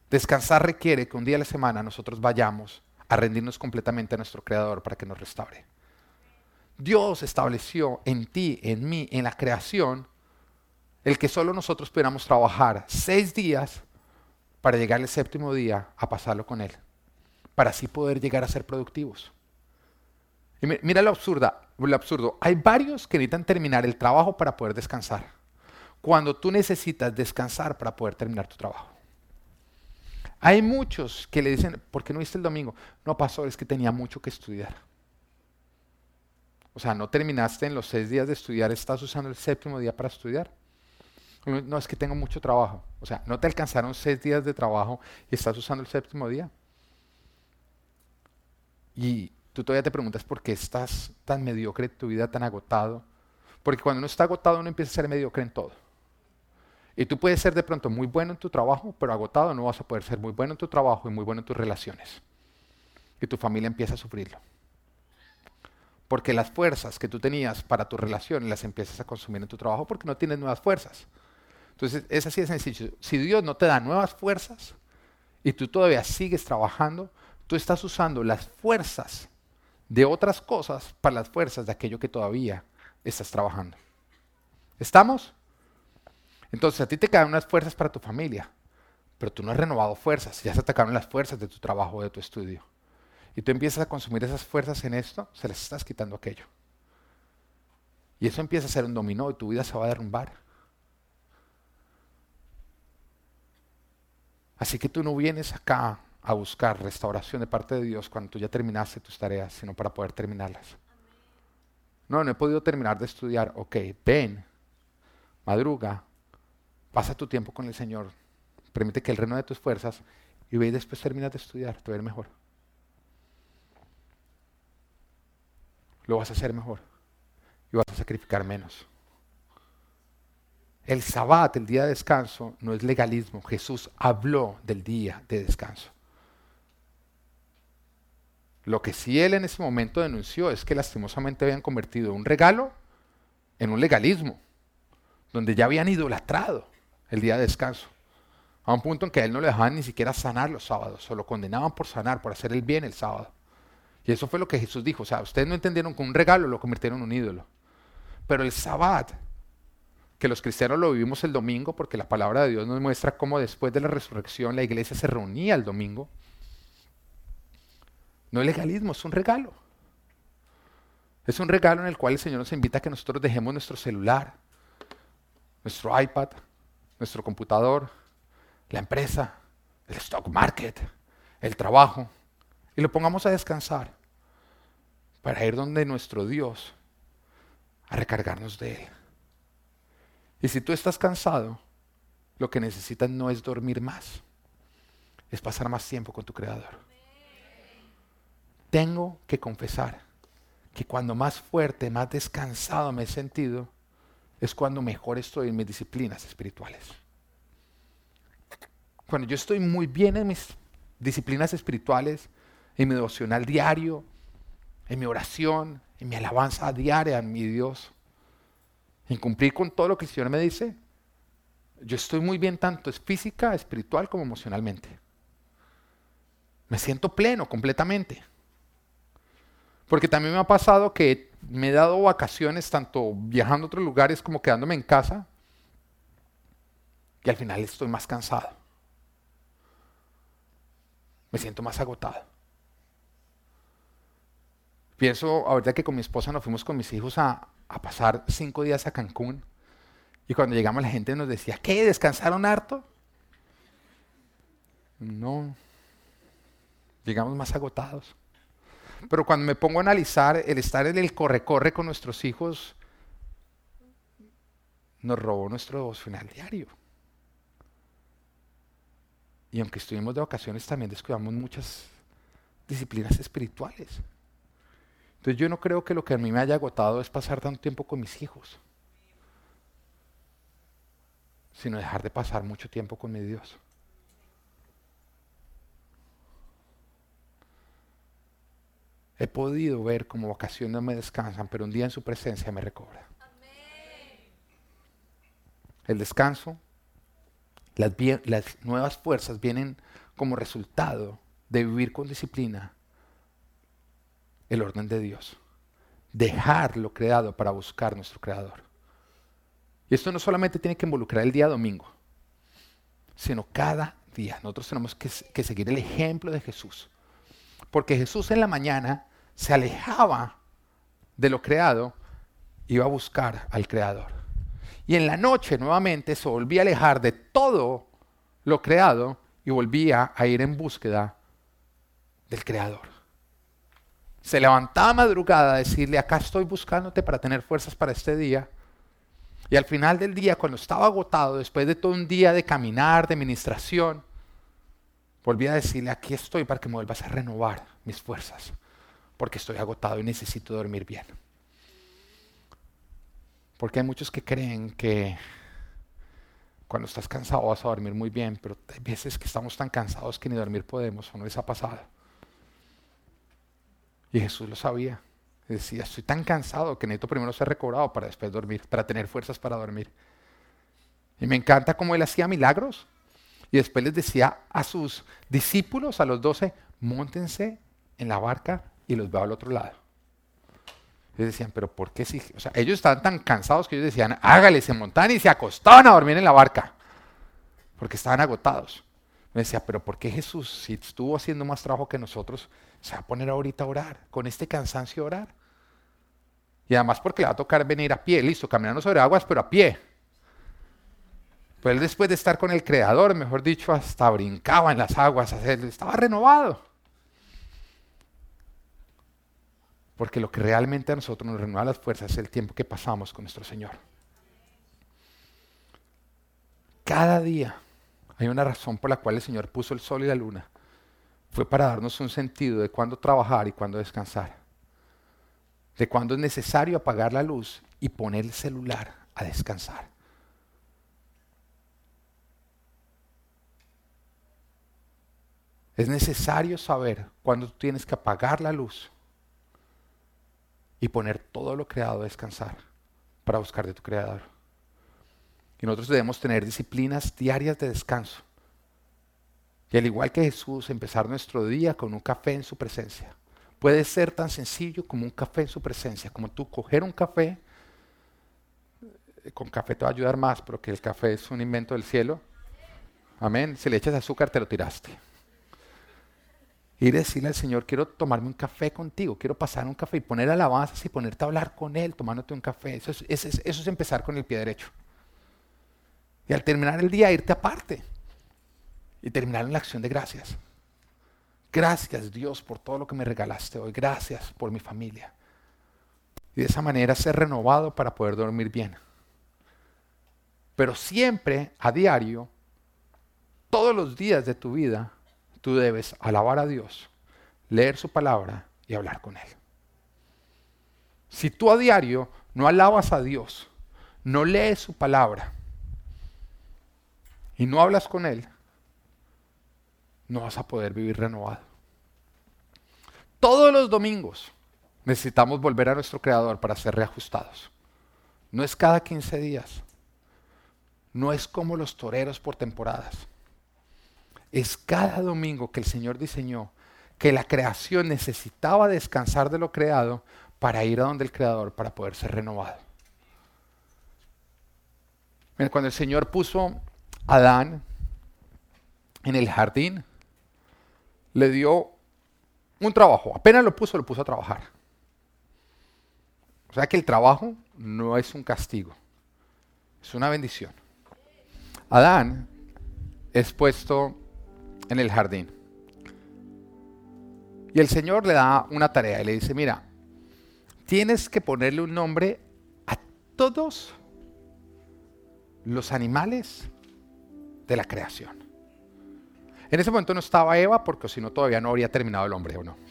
Descansar requiere que un día a la semana nosotros vayamos a rendirnos completamente a nuestro Creador para que nos restaure. Dios estableció en ti, en mí, en la creación, el que solo nosotros pudiéramos trabajar seis días para llegar el séptimo día a pasarlo con Él, para así poder llegar a ser productivos. Y mira lo absurda, lo absurdo. Hay varios que necesitan terminar el trabajo para poder descansar, cuando tú necesitas descansar para poder terminar tu trabajo. Hay muchos que le dicen, ¿por qué no viste el domingo? No, pastor, es que tenía mucho que estudiar. O sea, no terminaste en los seis días de estudiar, estás usando el séptimo día para estudiar. No, es que tengo mucho trabajo. O sea, no te alcanzaron seis días de trabajo y estás usando el séptimo día. Y tú todavía te preguntas por qué estás tan mediocre, tu vida tan agotado. Porque cuando uno está agotado, uno empieza a ser mediocre en todo. Y tú puedes ser de pronto muy bueno en tu trabajo, pero agotado no vas a poder ser muy bueno en tu trabajo y muy bueno en tus relaciones. Y tu familia empieza a sufrirlo. Porque las fuerzas que tú tenías para tus relaciones las empiezas a consumir en tu trabajo porque no tienes nuevas fuerzas. Entonces, es así de sencillo. Si Dios no te da nuevas fuerzas y tú todavía sigues trabajando, tú estás usando las fuerzas de otras cosas para las fuerzas de aquello que todavía estás trabajando. ¿Estamos? Entonces, a ti te quedan unas fuerzas para tu familia, pero tú no has renovado fuerzas. Ya se te acabaron las fuerzas de tu trabajo o de tu estudio. Y tú empiezas a consumir esas fuerzas en esto, se les estás quitando aquello. Y eso empieza a ser un dominó y tu vida se va a derrumbar. Así que tú no vienes acá a buscar restauración de parte de Dios cuando tú ya terminaste tus tareas, sino para poder terminarlas. No, no he podido terminar de estudiar. Ok, ven, madruga, pasa tu tiempo con el Señor, permite que Él renueve tus fuerzas y ve y después terminas de estudiar, te va a ir mejor. Lo vas a hacer mejor y vas a sacrificar menos. El Sabbat, el día de descanso, no es legalismo. Jesús habló del día de descanso. Lo que sí Él en ese momento denunció es que lastimosamente habían convertido un regalo en un legalismo, donde ya habían idolatrado el día de descanso, a un punto en que a Él no le dejaban ni siquiera sanar los sábados, o lo condenaban por sanar, por hacer el bien el sábado. Y eso fue lo que Jesús dijo. O sea, ustedes no entendieron que un regalo lo convirtieron en un ídolo. Pero el Sabbat, que los cristianos lo vivimos el domingo, porque la palabra de Dios nos muestra cómo después de la resurrección la iglesia se reunía el domingo. No es legalismo, es un regalo. Es un regalo en el cual el Señor nos invita a que nosotros dejemos nuestro celular, nuestro iPad, nuestro computador, la empresa, el stock market, el trabajo, y lo pongamos a descansar para ir donde nuestro Dios a recargarnos de Él. Y si tú estás cansado, lo que necesitas no es dormir más, es pasar más tiempo con tu Creador. Tengo que confesar que cuando más fuerte, más descansado me he sentido, es cuando mejor estoy en mis disciplinas espirituales. Cuando yo estoy muy bien en mis disciplinas espirituales, en mi devocional diario, en mi oración, en mi alabanza diaria a mi Dios, en cumplir con todo lo que el Señor me dice, yo estoy muy bien tanto física, espiritual como emocionalmente. Me siento pleno completamente. Porque también me ha pasado que me he dado vacaciones tanto viajando a otros lugares como quedándome en casa y al final estoy más cansado. Me siento más agotado. Pienso ahorita que con mi esposa nos fuimos con mis hijos a, a pasar cinco días a Cancún y cuando llegamos la gente nos decía, ¿qué? ¿Descansaron harto? No, llegamos más agotados. Pero cuando me pongo a analizar, el estar en el corre-corre con nuestros hijos nos robó nuestro devocional diario. Y aunque estuvimos de vacaciones, también descuidamos muchas disciplinas espirituales. Entonces yo no creo que lo que a mí me haya agotado es pasar tanto tiempo con mis hijos, sino dejar de pasar mucho tiempo con mi Dios. He podido ver cómo vacaciones no me descansan, pero un día en su presencia me recobra. Amén. El descanso, Las, vie- las nuevas fuerzas vienen como resultado de vivir con disciplina el orden de Dios. Dejar lo creado para buscar nuestro creador. Y esto no solamente tiene que involucrar el día domingo, sino cada día. Nosotros tenemos que, que seguir el ejemplo de Jesús. Porque Jesús en la mañana se alejaba de lo creado, iba a buscar al creador. Y en la noche nuevamente se volvía a alejar de todo lo creado y volvía a ir en búsqueda del creador. Se levantaba madrugada a decirle, acá estoy buscándote para tener fuerzas para este día. Y al final del día, cuando estaba agotado, después de todo un día de caminar, de ministración, volvía a decirle, aquí estoy para que me vuelvas a renovar mis fuerzas, porque estoy agotado y necesito dormir bien. Porque hay muchos que creen que cuando estás cansado vas a dormir muy bien, pero hay veces que estamos tan cansados que ni dormir podemos, ¿o no les ha pasado? Y Jesús lo sabía. Decía, estoy tan cansado que necesito primero ser recobrado para después dormir, para tener fuerzas para dormir. Y me encanta cómo él hacía milagros. Y después les decía a sus discípulos, a los doce, móntense en la barca y los veo al otro lado. Ellos decían, pero ¿por qué sí? O sea, ellos estaban tan cansados que ellos decían, hágale, se montaban y se acostaban a dormir en la barca. Porque estaban agotados. Me decía, pero ¿por qué Jesús, si estuvo haciendo más trabajo que nosotros, se va a poner ahorita a orar? Con este cansancio a orar. Y además porque le va a tocar venir a pie, listo, caminando sobre aguas, pero a pie. Pues él después de estar con el Creador, mejor dicho, hasta brincaba en las aguas, estaba renovado. Porque lo que realmente a nosotros nos renueva las fuerzas es el tiempo que pasamos con nuestro Señor. Cada día hay una razón por la cual el Señor puso el sol y la luna. Fue para darnos un sentido de cuándo trabajar y cuándo descansar. De cuándo es necesario apagar la luz y poner el celular a descansar. Es necesario saber cuándo tú tienes que apagar la luz y poner todo lo creado a descansar para buscar de tu Creador. Y nosotros debemos tener disciplinas diarias de descanso. Y al igual que Jesús, empezar nuestro día con un café en su presencia. Puede ser tan sencillo como un café en su presencia, como tú coger un café, con café te va a ayudar más, porque el café es un invento del cielo. Amén. Si le echas azúcar, te lo tiraste. Ir a decirle al Señor, quiero tomarme un café contigo, quiero pasar un café y poner alabanzas y ponerte a hablar con Él, tomándote un café. Eso es, eso es, eso es empezar con el pie derecho. Y al terminar el día, irte aparte y terminar en la acción de gracias. Gracias, Dios, por todo lo que me regalaste hoy. Gracias por mi familia. Y de esa manera ser renovado para poder dormir bien. Pero siempre, a diario, todos los días de tu vida, tú debes alabar a Dios, leer su palabra y hablar con Él. Si tú a diario no alabas a Dios, no lees su palabra y no hablas con Él, no vas a poder vivir renovado. Todos los domingos necesitamos volver a nuestro Creador para ser reajustados. No es cada quince días. No es como los toreros por temporadas. Es cada domingo que el Señor diseñó que la creación necesitaba descansar de lo creado para ir a donde el Creador, para poder ser renovado. Miren, cuando el Señor puso a Adán en el jardín, le dio un trabajo. Apenas lo puso, lo puso a trabajar. O sea que el trabajo no es un castigo, es una bendición. Adán es puesto en el jardín. Y el Señor le da una tarea y le dice, mira, tienes que ponerle un nombre a todos los animales de la creación. En ese momento no estaba Eva, porque si no todavía no habría terminado el hombre, ¿o no?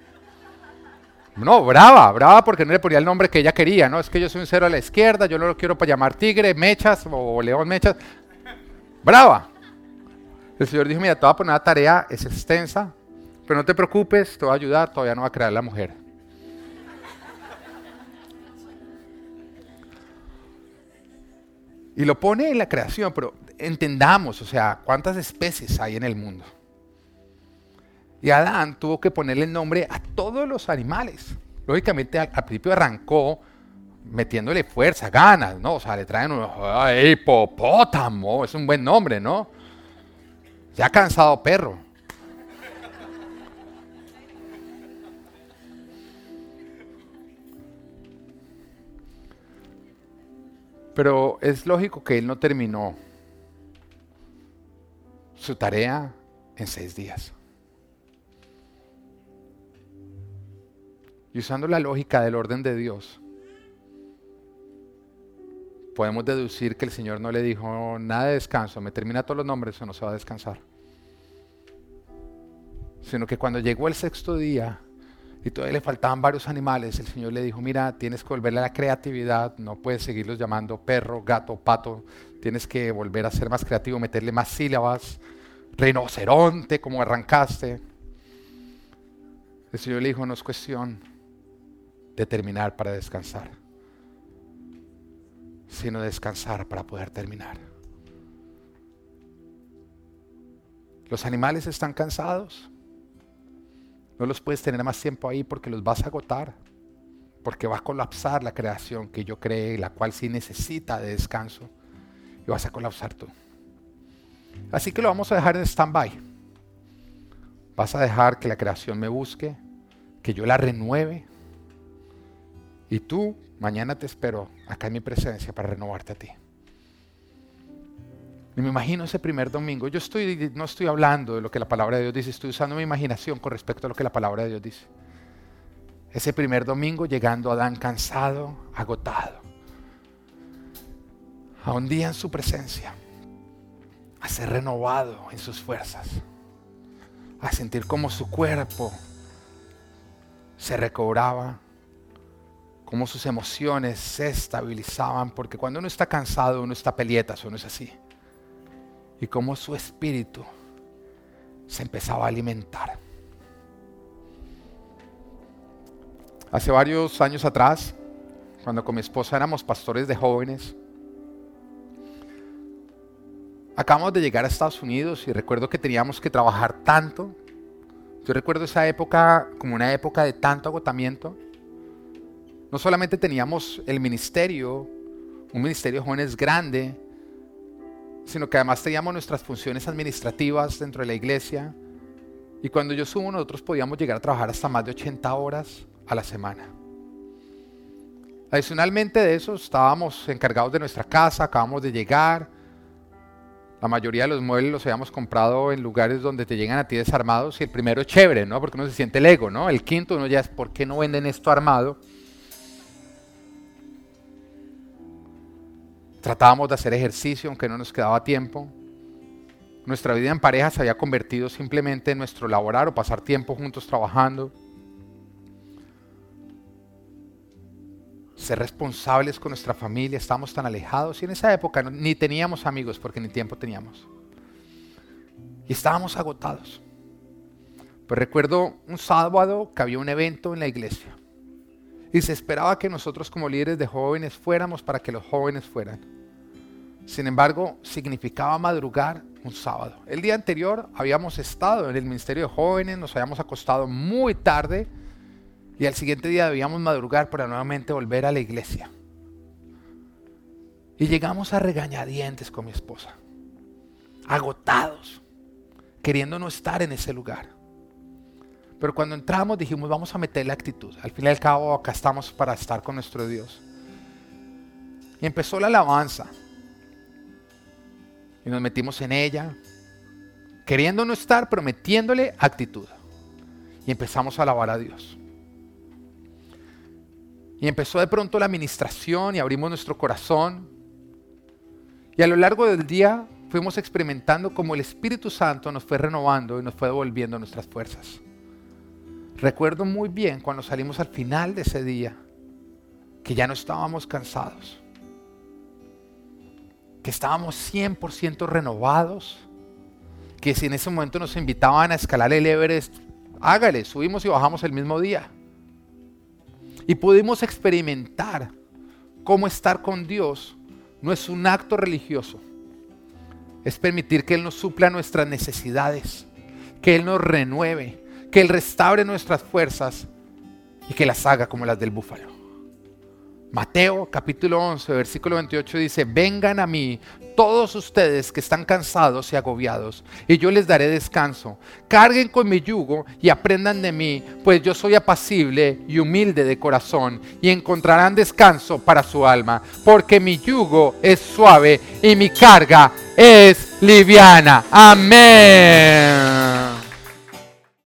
No, brava, brava porque no le ponía el nombre que ella quería, ¿no? Es que yo soy un cero a la izquierda, yo no lo quiero para llamar tigre, mechas o león mechas. Brava. El Señor dijo, mira, te voy a poner una tarea, es extensa, pero no te preocupes, te voy a ayudar, todavía no va a crear la mujer. Y lo pone en la creación, pero entendamos, o sea, cuántas especies hay en el mundo. Y Adán tuvo que ponerle el nombre a todos los animales. Lógicamente al, al principio arrancó metiéndole fuerza, ganas, ¿no? O sea, le traen unos, ¡ay, hipopótamo! Es un buen nombre, ¿no? Ya cansado perro. Pero es lógico que él no terminó su tarea en seis días. Y usando la lógica del orden de Dios, podemos deducir que el Señor no le dijo nada de descanso, me termina todos los nombres o no se va a descansar. Sino que cuando llegó el sexto día y todavía le faltaban varios animales, el Señor le dijo, mira, tienes que volverle a la creatividad, no puedes seguirlos llamando perro, gato, pato, tienes que volver a ser más creativo, meterle más sílabas, rinoceronte como arrancaste. El Señor le dijo, no es cuestión de terminar para descansar, sino descansar para poder terminar. Los animales están cansados. No los puedes tener más tiempo ahí porque los vas a agotar, porque va a colapsar la creación que yo creé, la cual sí necesita de descanso, y vas a colapsar tú. Así que lo vamos a dejar en stand-by. Vas a dejar que la creación me busque, que yo la renueve, y tú, mañana te espero acá en mi presencia para renovarte a ti. Y me imagino ese primer domingo. Yo estoy, no estoy hablando de lo que la palabra de Dios dice, estoy usando mi imaginación con respecto a lo que la palabra de Dios dice. Ese primer domingo llegando Adán cansado, agotado, a un día en su presencia, a ser renovado en sus fuerzas, a sentir como su cuerpo se recobraba, como sus emociones se estabilizaban, porque cuando uno está cansado, uno está pelietas, uno es así. Y como su espíritu se empezaba a alimentar. Hace varios años atrás, cuando con mi esposa éramos pastores de jóvenes, acabamos de llegar a Estados Unidos y recuerdo que teníamos que trabajar tanto. Yo recuerdo esa época como una época de tanto agotamiento. No solamente teníamos el ministerio, un ministerio de jóvenes grande, sino que además teníamos nuestras funciones administrativas dentro de la iglesia. Y cuando yo subo, nosotros podíamos llegar a trabajar hasta más de ochenta horas a la semana. Adicionalmente de eso, estábamos encargados de nuestra casa, acabamos de llegar. La mayoría de los muebles los habíamos comprado en lugares donde te llegan a ti desarmados. Y el primero es chévere, ¿no? Porque uno se siente el ego, ¿no? El quinto uno ya es, ¿por qué no venden esto armado? Tratábamos de hacer ejercicio, aunque no nos quedaba tiempo. Nuestra vida en pareja se había convertido simplemente en nuestro laborar o pasar tiempo juntos trabajando. Ser responsables con nuestra familia, estábamos tan alejados. Y en esa época no, ni teníamos amigos porque ni tiempo teníamos. Y estábamos agotados. Pues recuerdo un sábado que había un evento en la iglesia. Y se esperaba que nosotros como líderes de jóvenes fuéramos para que los jóvenes fueran. Sin embargo, significaba madrugar un sábado. El día anterior habíamos estado en el ministerio de jóvenes, nos habíamos acostado muy tarde y al siguiente día debíamos madrugar para nuevamente volver a la iglesia. Y llegamos a regañadientes con mi esposa, agotados, queriendo no estar en ese lugar. Pero cuando entramos dijimos, vamos a meter la actitud. Al fin y al cabo, acá estamos para estar con nuestro Dios. Y empezó la alabanza. Y nos metimos en ella, queriendo no estar, pero metiéndole actitud. Y empezamos a alabar a Dios. Y empezó de pronto la administración y abrimos nuestro corazón. Y a lo largo del día fuimos experimentando como el Espíritu Santo nos fue renovando y nos fue devolviendo nuestras fuerzas. Recuerdo muy bien cuando salimos al final de ese día, que ya no estábamos cansados, que estábamos cien por ciento renovados, que si en ese momento nos invitaban a escalar el Everest, hágale, subimos y bajamos el mismo día. Y pudimos experimentar cómo estar con Dios no es un acto religioso. Es permitir que Él nos supla nuestras necesidades, que Él nos renueve, que Él restaure nuestras fuerzas y que las haga como las del búfalo. Mateo capítulo once, versículo veintiocho dice: vengan a mí todos ustedes que están cansados y agobiados, y yo les daré descanso. Carguen con mi yugo y aprendan de mí, pues yo soy apacible y humilde de corazón, y encontrarán descanso para su alma, porque mi yugo es suave y mi carga es liviana. Amén.